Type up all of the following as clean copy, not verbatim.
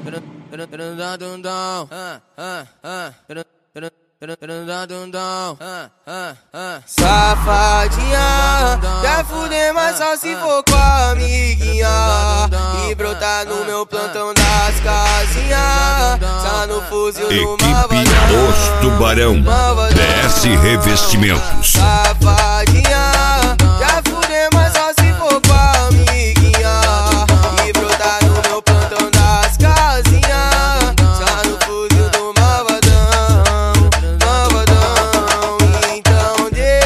Safadinha, quer fuder, mas só se for com a amiguinha. E brotar no meu plantão das casinhas. Só no fuzil do Equipe Os Tubarão, DS Revestimentos. Safadinha, quer fuder, mas só se for com a amiguinha. E brotar no meu plantão das casinhas. Só no fuzil do malvadão. Então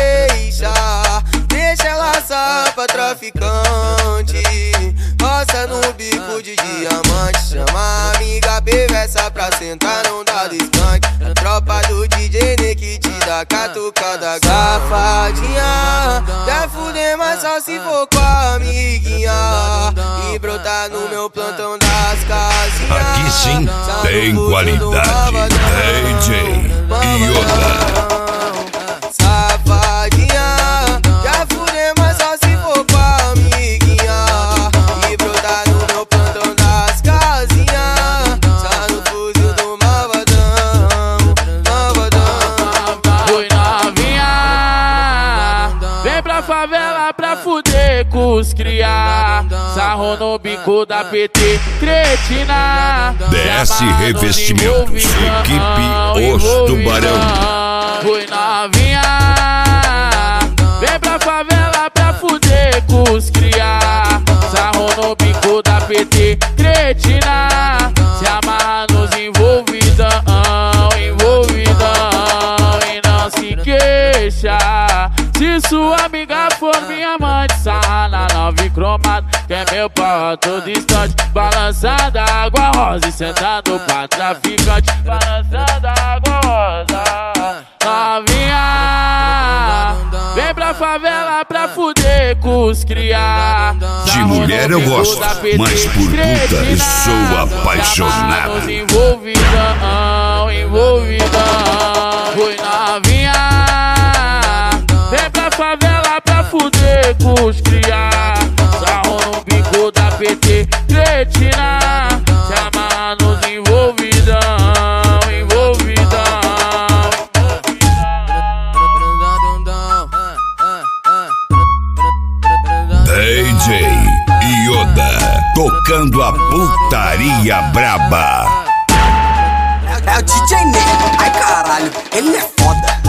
deixa ela só pra traficante. Roça no bico de diamante. Chama a amiga perversa pra sentar, não dá descante. A tropa do DJ que te dá catucada. Safadinha, quer fuder, mas só se for com a amiguinha. E brotar no meu plantão das casinhas. Aqui sim tem qualidade. DJ Yoda. Safadinha, quer fuder, mas só se for com a amiguinha. E brotar no meu plantão das casinhas. Só no fuzil do malvadão. Oi novinha, vem pra favela pra fuder com os cria. Sarro no bico da PT, cretina. DS Revestimentos, equipe Os Tubarão. Oi novinha, vem pra favela pra fuder com os cria. Sarro no bico da PT, cretina. Se amarra nos envolvidão, e não se queixa. Se sua amiga for minha amante, sarra na nove cromada, que é meu pau todo distante. Balançando a água rosa e sentando pra traficante. Balançando a água rosa. Novinha, vem pra favela pra fuder com os cria. De mulher eu gosto, mas por puta eu sou apaixonado. Envolvidão. Oi novinha, vem pra favela pra fuder com os cria. Sarro no bico da PT, cretina. Se amarra nos envolvidão. DJ Yoda, tocando a putaria braba. É o DJ Ney. Ai caralho, ele é foda.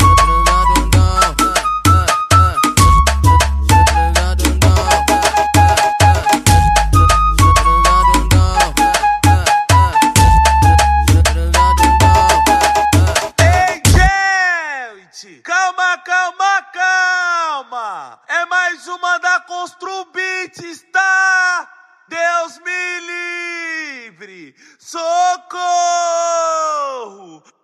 Ei, gente! Calma! É mais uma da Constru Beats, tá? Deus me livre! Socorro!